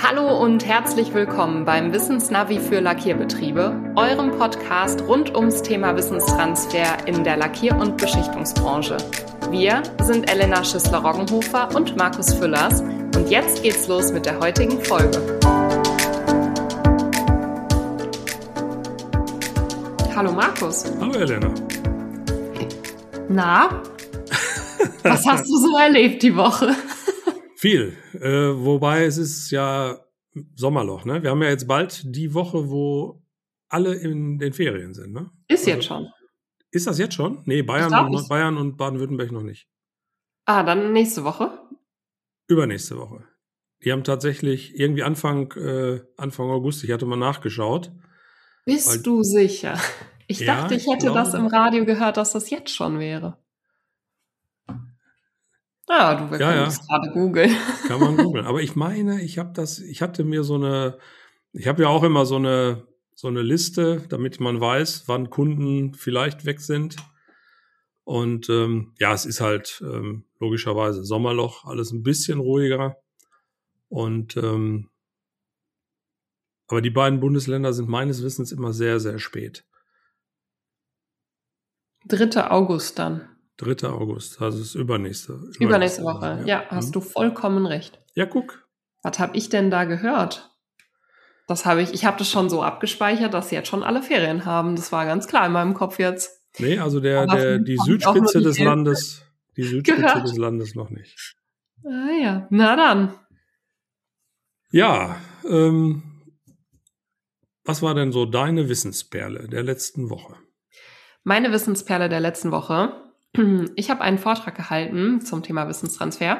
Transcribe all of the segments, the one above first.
Hallo und herzlich willkommen beim Wissensnavi für Lackierbetriebe, eurem Podcast rund ums Thema Wissenstransfer in der Lackier- und Beschichtungsbranche. Wir sind Elena Schissler-Roggenhofer und Markus Füllers und jetzt geht's los mit der heutigen Folge. Hallo Markus. Hallo Elena. Na, was hast du so erlebt die Woche? Viel. Wobei es ist ja Sommerloch, ne? Wir haben ja jetzt bald die Woche, wo alle in den Ferien sind, ne? Ist jetzt schon. Ist das jetzt schon? Nee, Bayern und Baden-Württemberg noch nicht. Ah, dann nächste Woche? Übernächste Woche. Die haben tatsächlich irgendwie Anfang August, ich hatte mal nachgeschaut. Bist du sicher? Ich dachte, ich hätte das im Radio gehört, dass das jetzt schon wäre. Ah, du kannst gerade googeln. Kann man googeln. Aber ich meine, ich habe ja auch immer so eine Liste, damit man weiß, wann Kunden vielleicht weg sind. Und es ist halt logischerweise Sommerloch, alles ein bisschen ruhiger. Und aber die beiden Bundesländer sind meines Wissens immer sehr, sehr spät. 3. August dann. 3. August, also das ist übernächste Woche. Ja, hast du vollkommen recht. Ja, guck. Was habe ich denn da gehört? Ich habe das schon so abgespeichert, dass sie jetzt schon alle Ferien haben. Das war ganz klar in meinem Kopf jetzt. Nee, also die Südspitze des Landes noch nicht. Ah ja, na dann. Ja, was war denn so deine Wissensperle der letzten Woche? Meine Wissensperle der letzten Woche. Ich habe einen Vortrag gehalten zum Thema Wissenstransfer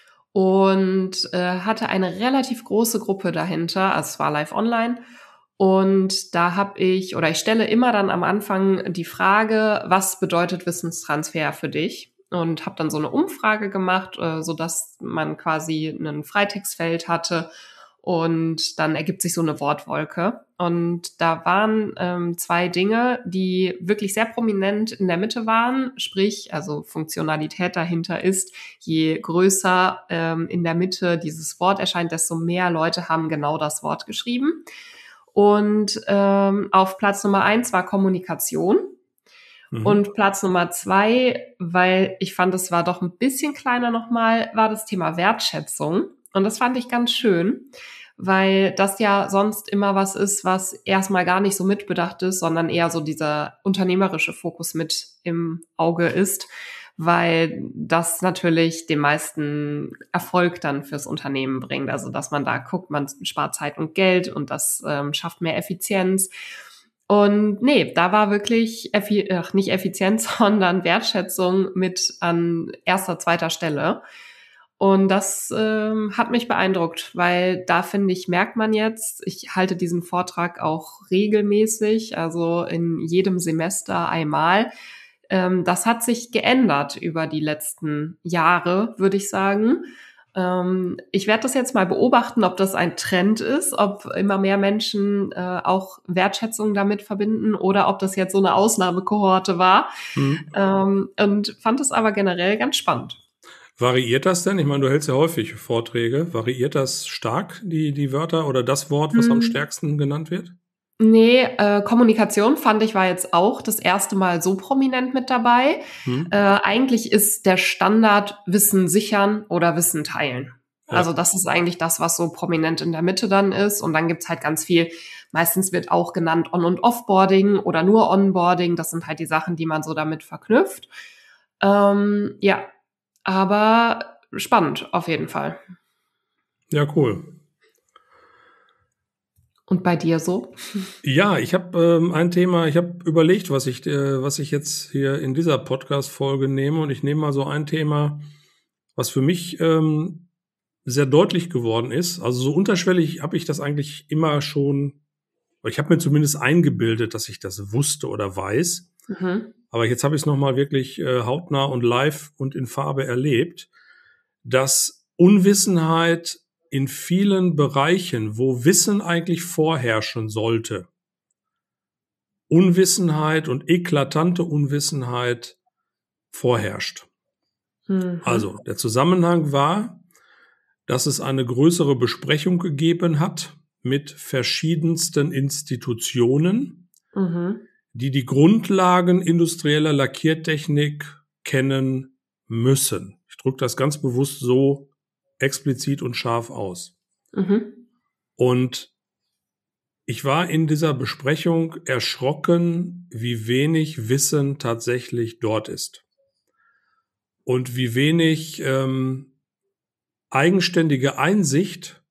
und hatte eine relativ große Gruppe dahinter, also es war live online. Und da ich stelle immer dann am Anfang die Frage, was bedeutet Wissenstransfer für dich? Und habe dann so eine Umfrage gemacht, sodass man quasi ein Freitextfeld hatte. Und dann ergibt sich so eine Wortwolke. Und da waren 2 Dinge, die wirklich sehr prominent in der Mitte waren. Sprich, also Funktionalität dahinter ist, je größer in der Mitte dieses Wort erscheint, desto mehr Leute haben genau das Wort geschrieben. Und auf Platz Nummer 1 war Kommunikation. Und Platz Nummer 2, weil ich fand, es war doch ein bisschen kleiner nochmal, war das Thema Wertschätzung. Und das fand ich ganz schön, weil das ja sonst immer was ist, was erstmal gar nicht so mitbedacht ist, sondern eher so dieser unternehmerische Fokus mit im Auge ist, weil das natürlich den meisten Erfolg dann fürs Unternehmen bringt. Also dass man da guckt, man spart Zeit und Geld und das schafft mehr Effizienz. Und nee, da war wirklich nicht Effizienz, sondern Wertschätzung mit an 1., 2. Stelle. Und das hat mich beeindruckt, weil da, finde ich, merkt man jetzt, ich halte diesen Vortrag auch regelmäßig, also in jedem Semester einmal. Das hat sich geändert über die letzten Jahre, würde ich sagen. Ich werde das jetzt mal beobachten, ob das ein Trend ist, ob immer mehr Menschen auch Wertschätzung damit verbinden oder ob das jetzt so eine Ausnahmekohorte war. Und fand es aber generell ganz spannend. Variiert das denn? Ich meine, du hältst ja häufig Vorträge. Variiert das stark, die Wörter oder das Wort, was am stärksten genannt wird? Nee, Kommunikation fand ich war jetzt auch das erste Mal so prominent mit dabei. Eigentlich ist der Standard Wissen sichern oder Wissen teilen. Ja. Also das ist eigentlich das, was so prominent in der Mitte dann ist. Und dann gibt's halt ganz viel, meistens wird auch genannt On- und Offboarding oder nur Onboarding. Das sind halt die Sachen, die man so damit verknüpft. Aber spannend auf jeden Fall. Ja, cool. Und bei dir so? Ja, ich habe ein Thema, ich habe überlegt, was ich jetzt hier in dieser Podcast-Folge nehme. Und ich nehme mal so ein Thema, was für mich sehr deutlich geworden ist. Also so unterschwellig habe ich das eigentlich immer schon, ich habe mir zumindest eingebildet, dass ich das wusste oder weiß. Aber jetzt habe ich es nochmal wirklich hautnah und live und in Farbe erlebt, dass Unwissenheit in vielen Bereichen, wo Wissen eigentlich vorherrschen sollte, Unwissenheit und eklatante Unwissenheit vorherrscht. Also der Zusammenhang war, dass es eine größere Besprechung gegeben hat mit verschiedensten Institutionen, die die Grundlagen industrieller Lackiertechnik kennen müssen. Ich drücke das ganz bewusst so explizit und scharf aus. Und ich war in dieser Besprechung erschrocken, wie wenig Wissen tatsächlich dort ist. Und wie wenig eigenständige Einsicht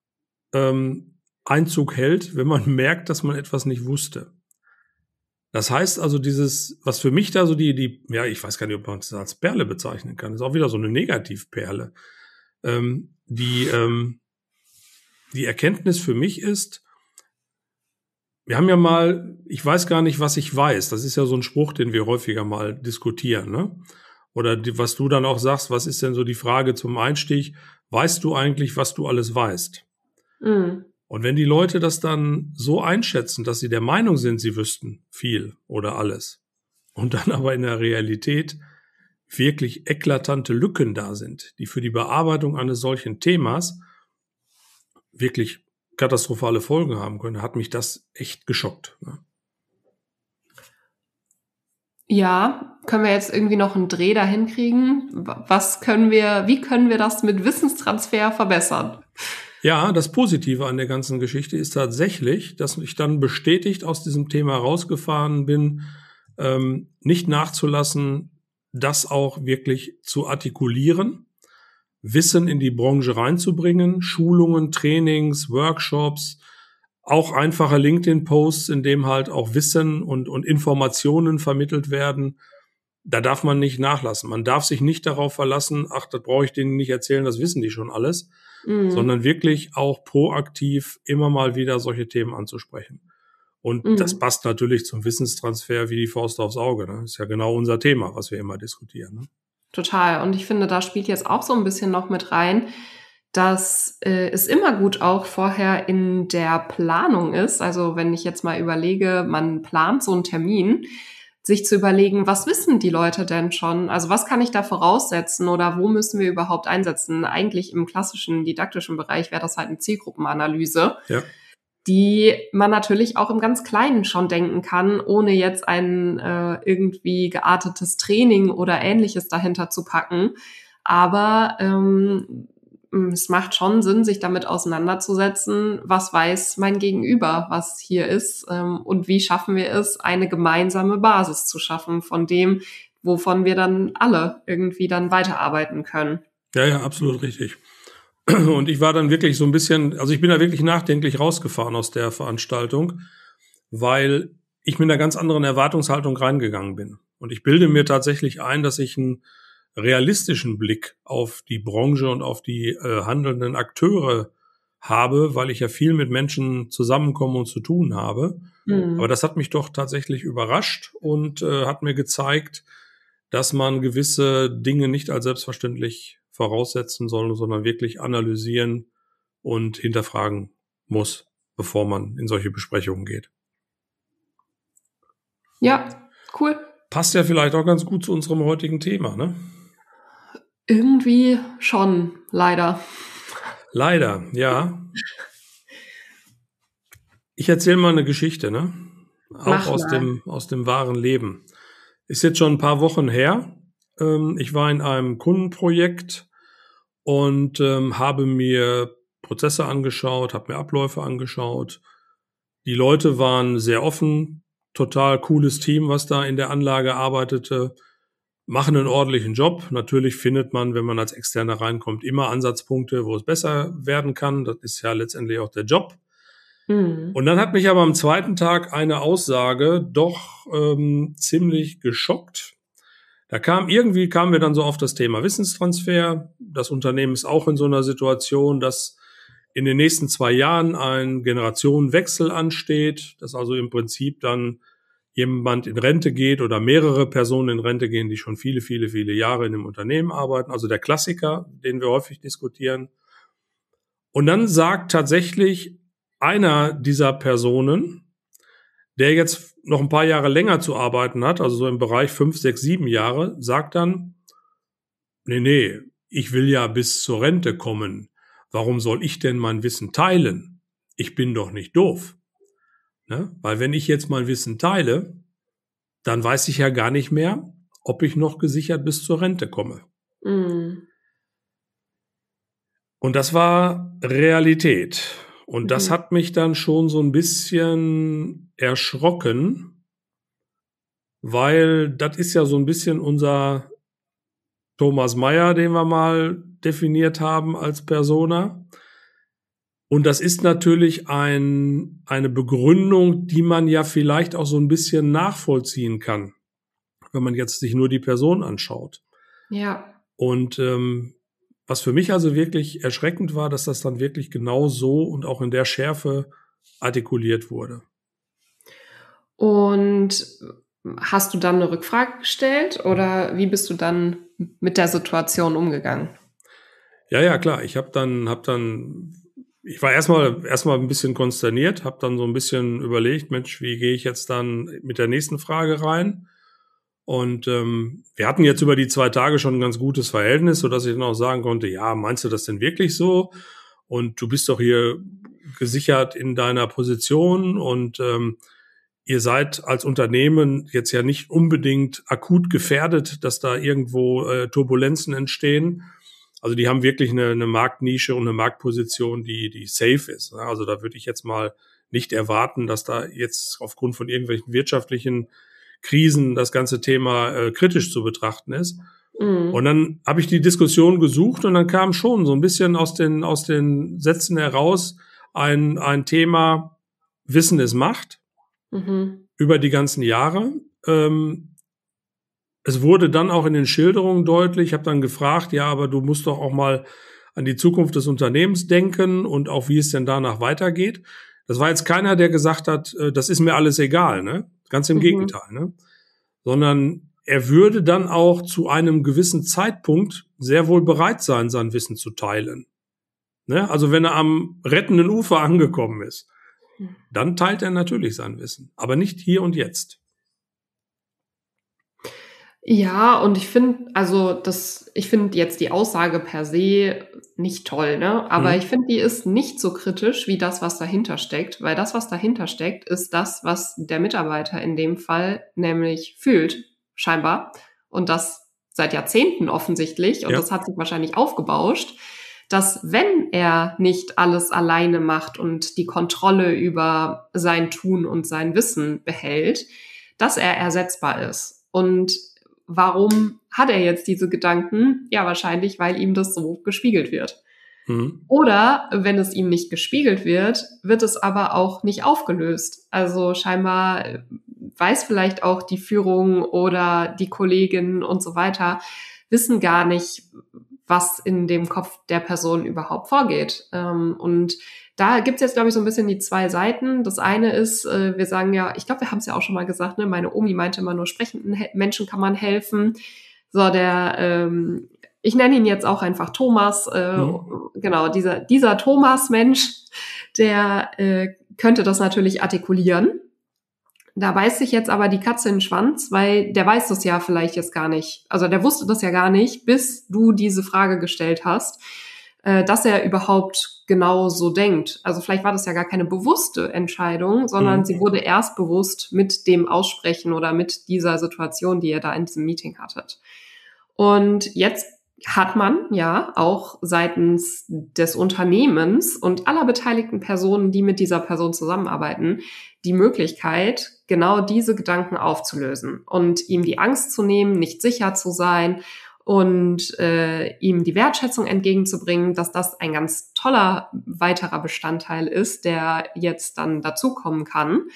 Einzug hält, wenn man merkt, dass man etwas nicht wusste. Das heißt also, dieses, was für mich da so ja, ich weiß gar nicht, ob man es als Perle bezeichnen kann, ist auch wieder so eine Negativperle. Die Erkenntnis für mich ist, wir haben ja mal, ich weiß gar nicht, was ich weiß. Das ist ja so ein Spruch, den wir häufiger mal diskutieren, ne? Oder was du dann auch sagst, was ist denn so die Frage zum Einstieg? Weißt du eigentlich, was du alles weißt? Und wenn die Leute das dann so einschätzen, dass sie der Meinung sind, sie wüssten viel oder alles, und dann aber in der Realität wirklich eklatante Lücken da sind, die für die Bearbeitung eines solchen Themas wirklich katastrophale Folgen haben können, hat mich das echt geschockt, ne? Ja, können wir jetzt irgendwie noch einen Dreh dahin kriegen? Wie können wir das mit Wissenstransfer verbessern? Ja, das Positive an der ganzen Geschichte ist tatsächlich, dass ich dann bestätigt aus diesem Thema rausgefahren bin, nicht nachzulassen, das auch wirklich zu artikulieren, Wissen in die Branche reinzubringen, Schulungen, Trainings, Workshops, auch einfache LinkedIn-Posts, in dem halt auch Wissen und Informationen vermittelt werden. Da darf man nicht nachlassen. Man darf sich nicht darauf verlassen, ach, das brauche ich denen nicht erzählen, das wissen die schon alles, sondern wirklich auch proaktiv immer mal wieder solche Themen anzusprechen. Und das passt natürlich zum Wissenstransfer wie die Faust aufs Auge, ne? Ist ja genau unser Thema, was wir immer diskutieren, ne? Total. Und ich finde, da spielt jetzt auch so ein bisschen noch mit rein, dass es immer gut auch vorher in der Planung ist. Also wenn ich jetzt mal überlege, man plant so einen Termin, sich zu überlegen, was wissen die Leute denn schon? Also was kann ich da voraussetzen oder wo müssen wir überhaupt einsetzen? Eigentlich im klassischen didaktischen Bereich wäre das halt eine Zielgruppenanalyse, Ja. die man natürlich auch im ganz Kleinen schon denken kann, ohne jetzt ein irgendwie geartetes Training oder Ähnliches dahinter zu packen. Aber es macht schon Sinn, sich damit auseinanderzusetzen, was weiß mein Gegenüber, was hier ist, und wie schaffen wir es, eine gemeinsame Basis zu schaffen von dem, wovon wir dann alle irgendwie dann weiterarbeiten können. Ja, absolut richtig. Und ich war dann wirklich so ein bisschen, also ich bin da wirklich nachdenklich rausgefahren aus der Veranstaltung, weil ich mit einer ganz anderen Erwartungshaltung reingegangen bin. Und ich bilde mir tatsächlich ein, dass ich einen realistischen Blick auf die Branche und auf die handelnden Akteure habe, weil ich ja viel mit Menschen zusammenkomme und zu tun habe. Aber das hat mich doch tatsächlich überrascht und hat mir gezeigt, dass man gewisse Dinge nicht als selbstverständlich voraussetzen soll, sondern wirklich analysieren und hinterfragen muss, bevor man in solche Besprechungen geht. Ja, cool. Passt ja vielleicht auch ganz gut zu unserem heutigen Thema, ne? Irgendwie schon, leider. Leider, ja. Ich erzähle mal eine Geschichte, ne? Auch aus dem wahren Leben. Ist jetzt schon ein paar Wochen her. Ich war in einem Kundenprojekt und habe mir Prozesse angeschaut, habe mir Abläufe angeschaut. Die Leute waren sehr offen, total cooles Team, was da in der Anlage arbeitete, machen einen ordentlichen Job. Natürlich findet man, wenn man als Externer reinkommt, immer Ansatzpunkte, wo es besser werden kann. Das ist ja letztendlich auch der Job. Und dann hat mich aber am zweiten Tag eine Aussage doch ziemlich geschockt. Kamen wir dann so auf das Thema Wissenstransfer. Das Unternehmen ist auch in so einer Situation, dass in den nächsten 2 Jahren ein Generationenwechsel ansteht, dass also im Prinzip dann jemand in Rente geht oder mehrere Personen in Rente gehen, die schon viele, viele, viele Jahre in dem Unternehmen arbeiten. Also der Klassiker, den wir häufig diskutieren. Und dann sagt tatsächlich einer dieser Personen, der jetzt noch ein paar Jahre länger zu arbeiten hat, also so im Bereich 5, 6, 7 Jahre, sagt dann, nee, ich will ja bis zur Rente kommen. warum soll ich denn mein Wissen teilen? Ich bin doch nicht doof. Ne? Weil wenn ich jetzt mein Wissen teile, dann weiß ich ja gar nicht mehr, ob ich noch gesichert bis zur Rente komme. Mhm. Und das war Realität. Und das hat mich dann schon so ein bisschen erschrocken, weil das ist ja so ein bisschen unser Thomas Mayer, den wir mal definiert haben als Persona. Und das ist natürlich eine Begründung, die man ja vielleicht auch so ein bisschen nachvollziehen kann, wenn man jetzt sich nur die Person anschaut. Ja. Und was für mich also wirklich erschreckend war, dass das dann wirklich genau so und auch in der Schärfe artikuliert wurde. Und hast du dann eine Rückfrage gestellt oder wie bist du dann mit der Situation umgegangen? Ja, klar. Ich war erstmal ein bisschen konsterniert, habe dann so ein bisschen überlegt, Mensch, wie gehe ich jetzt dann mit der nächsten Frage rein? Und wir hatten jetzt über die 2 Tage schon ein ganz gutes Verhältnis, sodass ich dann auch sagen konnte, ja, meinst du das denn wirklich so? Und du bist doch hier gesichert in deiner Position und ihr seid als Unternehmen jetzt ja nicht unbedingt akut gefährdet, dass da irgendwo Turbulenzen entstehen. Also die haben wirklich eine Marktnische und eine Marktposition, die safe ist. Also da würde ich jetzt mal nicht erwarten, dass da jetzt aufgrund von irgendwelchen wirtschaftlichen Krisen das ganze Thema kritisch zu betrachten ist. Mhm. Und dann habe ich die Diskussion gesucht und dann kam schon so ein bisschen aus den Sätzen heraus ein Thema Wissen ist Macht über die ganzen Jahre. Es wurde dann auch in den Schilderungen deutlich, ich habe dann gefragt, ja, aber du musst doch auch mal an die Zukunft des Unternehmens denken und auch wie es denn danach weitergeht. Das war jetzt keiner, der gesagt hat, das ist mir alles egal, ne? Ganz im Gegenteil, ne? Sondern er würde dann auch zu einem gewissen Zeitpunkt sehr wohl bereit sein, sein Wissen zu teilen. Ne? Also wenn er am rettenden Ufer angekommen ist, dann teilt er natürlich sein Wissen, aber nicht hier und jetzt. Ja, und ich finde jetzt die Aussage per se nicht toll, ne? Aber ich finde, die ist nicht so kritisch wie das, was dahinter steckt, weil das, was dahinter steckt, ist das, was der Mitarbeiter in dem Fall nämlich fühlt, scheinbar. Und das seit Jahrzehnten offensichtlich. Und das hat sich wahrscheinlich aufgebauscht, dass wenn er nicht alles alleine macht und die Kontrolle über sein Tun und sein Wissen behält, dass er ersetzbar ist. Und warum hat er jetzt diese Gedanken? Ja, wahrscheinlich, weil ihm das so gespiegelt wird. Oder wenn es ihm nicht gespiegelt wird, wird es aber auch nicht aufgelöst. Also scheinbar weiß vielleicht auch die Führung oder die Kolleginnen und so weiter, wissen gar nicht, was in dem Kopf der Person überhaupt vorgeht. Und da gibt's jetzt, glaube ich, so ein bisschen die 2 Seiten. Das eine ist, wir sagen ja, ich glaube, wir haben es ja auch schon mal gesagt, ne? Meine Omi meinte immer, nur sprechenden Menschen kann man helfen. So, ich nenne ihn jetzt auch einfach Thomas. Genau, dieser Thomas-Mensch, der könnte das natürlich artikulieren. Da beißt sich jetzt aber die Katze in den Schwanz, weil der weiß das ja vielleicht jetzt gar nicht. Also der wusste das ja gar nicht, bis du diese Frage gestellt hast, dass er überhaupt genau so denkt. Also vielleicht war das ja gar keine bewusste Entscheidung, sondern sie wurde erst bewusst mit dem Aussprechen oder mit dieser Situation, die ihr da in diesem Meeting hattet. Und jetzt hat man ja auch seitens des Unternehmens und aller beteiligten Personen, die mit dieser Person zusammenarbeiten, die Möglichkeit, genau diese Gedanken aufzulösen und ihm die Angst zu nehmen, nicht sicher zu sein und ihm die Wertschätzung entgegenzubringen, dass das ein ganz toller weiterer Bestandteil ist, der jetzt dann dazukommen kann.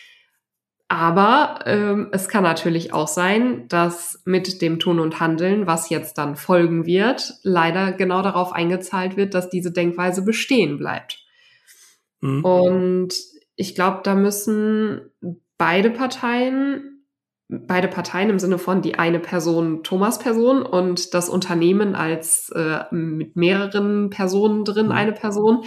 Aber es kann natürlich auch sein, dass mit dem Tun und Handeln, was jetzt dann folgen wird, leider genau darauf eingezahlt wird, dass diese Denkweise bestehen bleibt. Und ich glaube, da müssen beide Parteien im Sinne von die eine Person Thomas-Person und das Unternehmen als mit mehreren Personen drin eine Person,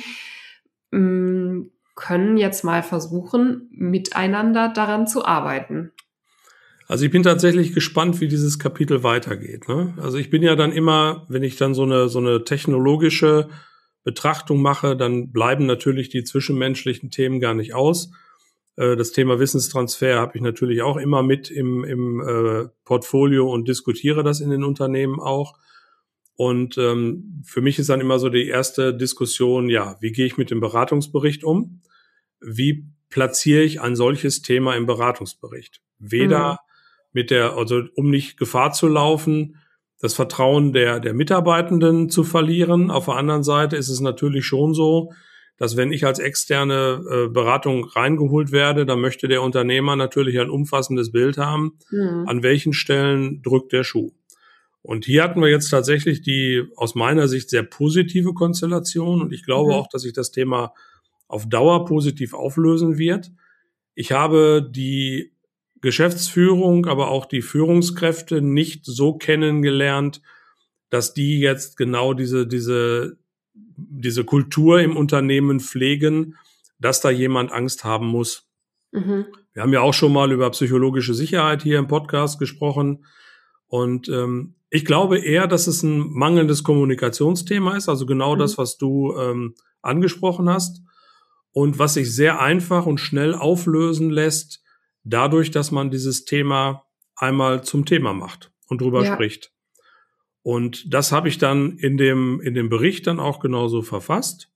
können jetzt mal versuchen, miteinander daran zu arbeiten. Also ich bin tatsächlich gespannt, wie dieses Kapitel weitergeht, ne? Also ich bin ja dann immer, wenn ich dann so eine technologische Betrachtung mache, dann bleiben natürlich die zwischenmenschlichen Themen gar nicht aus. Das Thema Wissenstransfer habe ich natürlich auch immer mit im Portfolio und diskutiere das in den Unternehmen auch. Und für mich ist dann immer so die erste Diskussion, ja, wie gehe ich mit dem Beratungsbericht um? Wie platziere ich ein solches Thema im Beratungsbericht? Weder also um nicht Gefahr zu laufen, das Vertrauen der Mitarbeitenden zu verlieren. Auf der anderen Seite ist es natürlich schon so, dass wenn ich als externe Beratung reingeholt werde, dann möchte der Unternehmer natürlich ein umfassendes Bild haben, an welchen Stellen drückt der Schuh. Und hier hatten wir jetzt tatsächlich die aus meiner Sicht sehr positive Konstellation und ich glaube auch, dass sich das Thema auf Dauer positiv auflösen wird. Ich habe die Geschäftsführung, aber auch die Führungskräfte nicht so kennengelernt, dass die jetzt genau diese Kultur im Unternehmen pflegen, dass da jemand Angst haben muss. Wir haben ja auch schon mal über psychologische Sicherheit hier im Podcast gesprochen. Und ich glaube eher, dass es ein mangelndes Kommunikationsthema ist, also genau das, was du angesprochen hast und was sich sehr einfach und schnell auflösen lässt, dadurch, dass man dieses Thema einmal zum Thema macht und drüber spricht. Und das habe ich dann in dem Bericht dann auch genauso verfasst.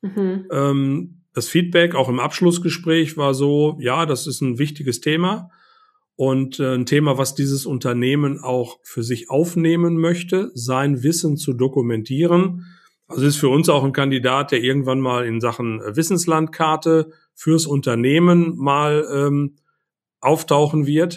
Das Feedback auch im Abschlussgespräch war so, ja, das ist ein wichtiges Thema und ein Thema, was dieses Unternehmen auch für sich aufnehmen möchte, sein Wissen zu dokumentieren. Also ist für uns auch ein Kandidat, der irgendwann mal in Sachen Wissenslandkarte fürs Unternehmen mal auftauchen wird.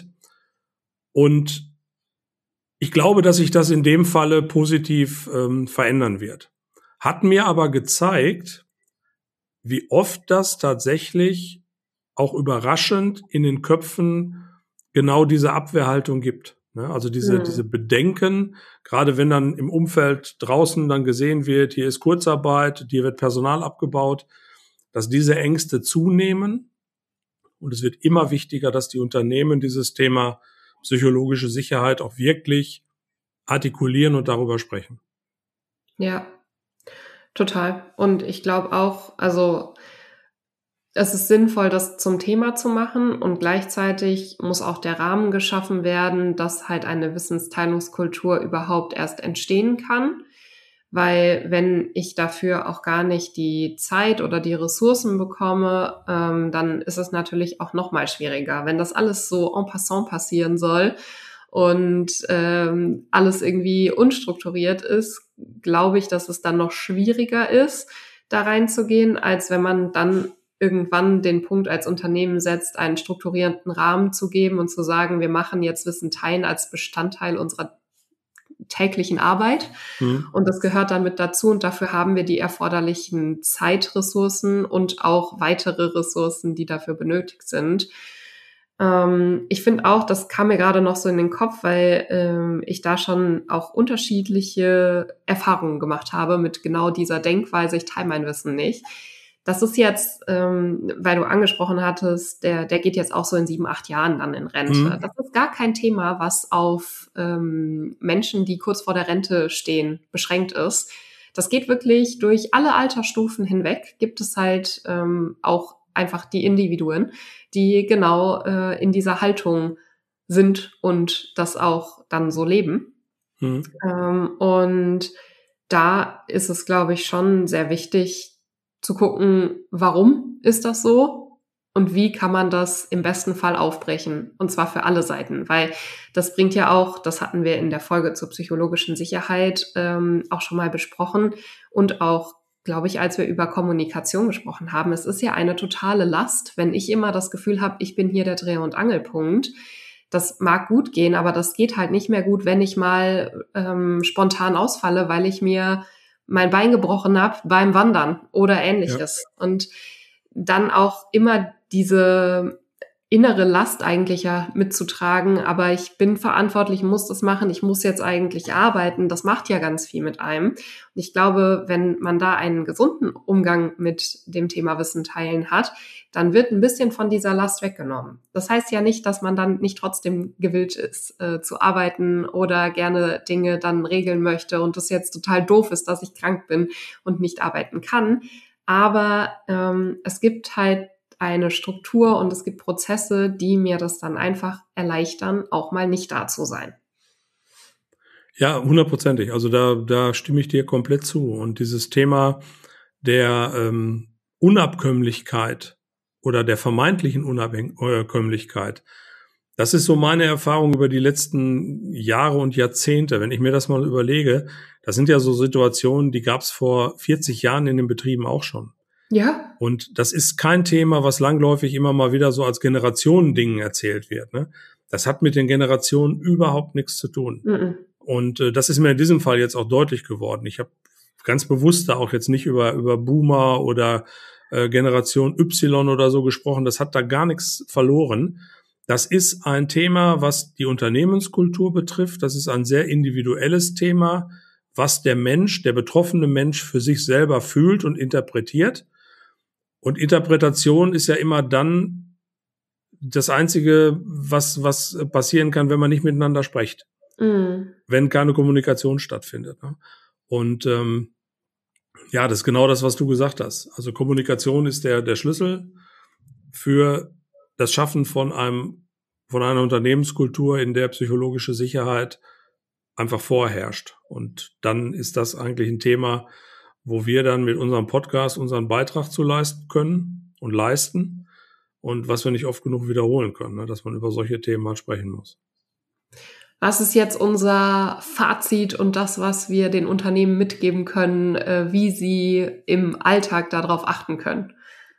Und ich glaube, dass sich das in dem Falle positiv verändern wird. Hat mir aber gezeigt, wie oft das tatsächlich auch überraschend in den Köpfen genau diese Abwehrhaltung gibt. Also diese Bedenken, gerade wenn dann im Umfeld draußen dann gesehen wird, hier ist Kurzarbeit, hier wird Personal abgebaut, dass diese Ängste zunehmen. Und es wird immer wichtiger, dass die Unternehmen dieses Thema psychologische Sicherheit auch wirklich artikulieren und darüber sprechen. Ja, total. Und ich glaube auch, also es ist sinnvoll, das zum Thema zu machen und gleichzeitig muss auch der Rahmen geschaffen werden, dass halt eine Wissensteilungskultur überhaupt erst entstehen kann. Weil wenn ich dafür auch gar nicht die Zeit oder die Ressourcen bekomme, dann ist es natürlich auch noch mal schwieriger. Wenn das alles so en passant passieren soll und alles irgendwie unstrukturiert ist, glaube ich, dass es dann noch schwieriger ist, da reinzugehen, als wenn man dann irgendwann den Punkt als Unternehmen setzt, einen strukturierenden Rahmen zu geben und zu sagen, wir machen jetzt Wissen teilen als Bestandteil unserer täglichen Arbeit. Und das gehört dann mit dazu und dafür haben wir die erforderlichen Zeitressourcen und auch weitere Ressourcen, die dafür benötigt sind. Ich finde auch, das kam mir gerade noch so in den Kopf, weil ich da schon auch unterschiedliche Erfahrungen gemacht habe mit genau dieser Denkweise, ich teile mein Wissen nicht. Das ist jetzt, weil du angesprochen hattest, der geht jetzt auch so in 7, 8 Jahren dann in Rente. Das ist gar kein Thema, was auf Menschen, die kurz vor der Rente stehen, beschränkt ist. Das geht wirklich durch alle Altersstufen hinweg. Gibt es halt auch einfach die Individuen, die genau in dieser Haltung sind und das auch dann so leben. Und da ist es, glaube ich, schon sehr wichtig, zu gucken, warum ist das so und wie kann man das im besten Fall aufbrechen, und zwar für alle Seiten, weil das bringt ja auch, das hatten wir in der Folge zur psychologischen Sicherheit auch schon mal besprochen und auch, glaube ich, als wir über Kommunikation gesprochen haben, es ist ja eine totale Last, wenn ich immer das Gefühl habe, ich bin hier der Dreh- und Angelpunkt. Das mag gut gehen, aber das geht halt nicht mehr gut, wenn ich mal spontan ausfalle, weil ich mir mein Bein gebrochen habe beim Wandern oder Ähnliches. Ja. Und dann auch immer diese innere Last eigentlich ja mitzutragen, aber ich bin verantwortlich, muss das machen, ich muss jetzt eigentlich arbeiten, das macht ja ganz viel mit einem. Und ich glaube, wenn man da einen gesunden Umgang mit dem Thema Wissen teilen hat, dann wird ein bisschen von dieser Last weggenommen. Das heißt ja nicht, dass man dann nicht trotzdem gewillt ist, zu arbeiten oder gerne Dinge dann regeln möchte und das jetzt total doof ist, dass ich krank bin und nicht arbeiten kann. Aber es gibt halt eine Struktur und es gibt Prozesse, die mir das dann einfach erleichtern, auch mal nicht da zu sein. Ja, 100%. Also da stimme ich dir komplett zu. Und dieses Thema der Unabkömmlichkeit oder der vermeintlichen Unabkömmlichkeit, das ist so meine Erfahrung über die letzten Jahre und Jahrzehnte. Wenn ich mir das mal überlege, das sind ja so Situationen, die gab es vor 40 Jahren in den Betrieben auch schon. Ja. Und das ist kein Thema, was langläufig immer mal wieder so als Generationending erzählt wird. Ne? Das hat mit den Generationen überhaupt nichts zu tun. Mhm. Und das ist mir in diesem Fall jetzt auch deutlich geworden. Ich habe ganz bewusst da auch jetzt nicht über Boomer oder Generation Y oder so gesprochen. Das hat da gar nichts verloren. Das ist ein Thema, was die Unternehmenskultur betrifft. Das ist ein sehr individuelles Thema, was der Mensch, der betroffene Mensch für sich selber fühlt und interpretiert. Und Interpretation ist ja immer dann das Einzige, was passieren kann, wenn man nicht miteinander spricht. Mhm. Wenn keine Kommunikation stattfindet. Ne? Und ja, das ist genau das, was du gesagt hast. Also Kommunikation ist der Schlüssel für das Schaffen von einer Unternehmenskultur, in der psychologische Sicherheit einfach vorherrscht. Und dann ist das eigentlich ein Thema, wo wir dann mit unserem Podcast unseren Beitrag zu leisten können und leisten und was wir nicht oft genug wiederholen können, ne, dass man über solche Themen mal sprechen muss. Was ist jetzt unser Fazit und das, was wir den Unternehmen mitgeben können, wie sie im Alltag darauf achten können?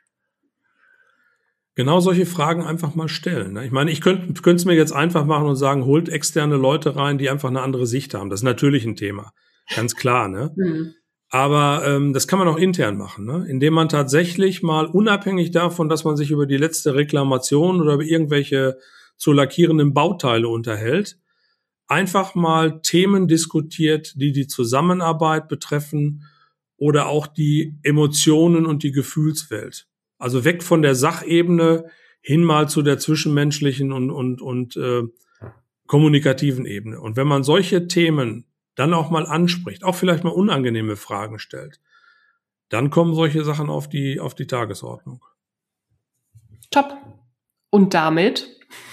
Genau solche Fragen einfach mal stellen. Ne? Ich meine, ich könnte es mir jetzt einfach machen und sagen, holt externe Leute rein, die einfach eine andere Sicht haben. Das ist natürlich ein Thema, ganz klar. Ne? Mhm. Aber das kann man auch intern machen, ne? Indem man tatsächlich mal unabhängig davon, dass man sich über die letzte Reklamation oder über irgendwelche zu lackierenden Bauteile unterhält, einfach mal Themen diskutiert, die Zusammenarbeit betreffen oder auch die Emotionen und die Gefühlswelt. Also weg von der Sachebene hin mal zu der zwischenmenschlichen und kommunikativen Ebene. Und wenn man solche Themen dann auch mal anspricht, auch vielleicht mal unangenehme Fragen stellt, dann kommen solche Sachen auf die Tagesordnung. Top. Und damit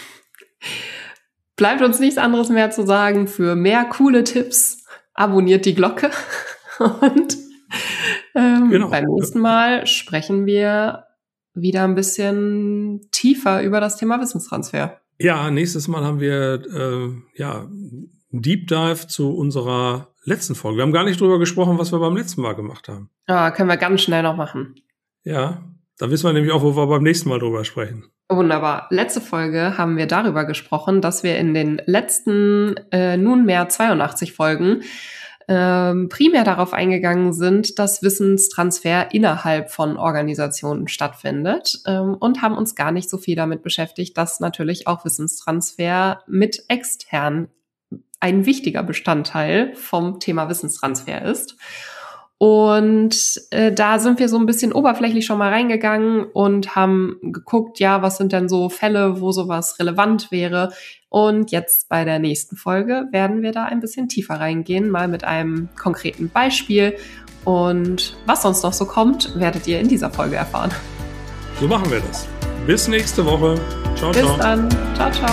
bleibt uns nichts anderes mehr zu sagen. Für mehr coole Tipps abonniert die Glocke. Und genau. Beim nächsten Mal sprechen wir wieder ein bisschen tiefer über das Thema Wissenstransfer. Ja, nächstes Mal haben wir einen Deep Dive zu unserer letzten Folge. Wir haben gar nicht drüber gesprochen, was wir beim letzten Mal gemacht haben. Ah, können wir ganz schnell noch machen. Ja, da wissen wir nämlich auch, wo wir beim nächsten Mal drüber sprechen. Wunderbar. Letzte Folge haben wir darüber gesprochen, dass wir in den letzten nunmehr 82 Folgen primär darauf eingegangen sind, dass Wissenstransfer innerhalb von Organisationen stattfindet und haben uns gar nicht so viel damit beschäftigt, dass natürlich auch Wissenstransfer mit extern ein wichtiger Bestandteil vom Thema Wissenstransfer ist. Und da sind wir so ein bisschen oberflächlich schon mal reingegangen und haben geguckt, ja, was sind denn so Fälle, wo sowas relevant wäre. Und jetzt bei der nächsten Folge werden wir da ein bisschen tiefer reingehen, mal mit einem konkreten Beispiel. Und was sonst noch so kommt, werdet ihr in dieser Folge erfahren. So machen wir das. Bis nächste Woche. Ciao, ciao. Bis dann. Ciao, ciao.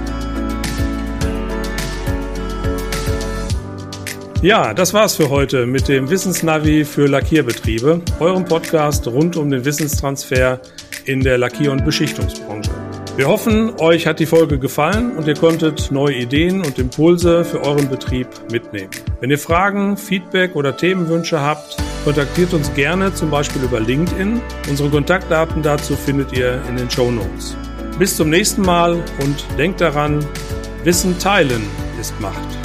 Ja, das war's für heute mit dem Wissensnavi für Lackierbetriebe, eurem Podcast rund um den Wissenstransfer in der Lackier- und Beschichtungsbranche. Wir hoffen, euch hat die Folge gefallen und ihr konntet neue Ideen und Impulse für euren Betrieb mitnehmen. Wenn ihr Fragen, Feedback oder Themenwünsche habt, kontaktiert uns gerne, zum Beispiel über LinkedIn. Unsere Kontaktdaten dazu findet ihr in den Shownotes. Bis zum nächsten Mal und denkt daran, Wissen teilen ist Macht.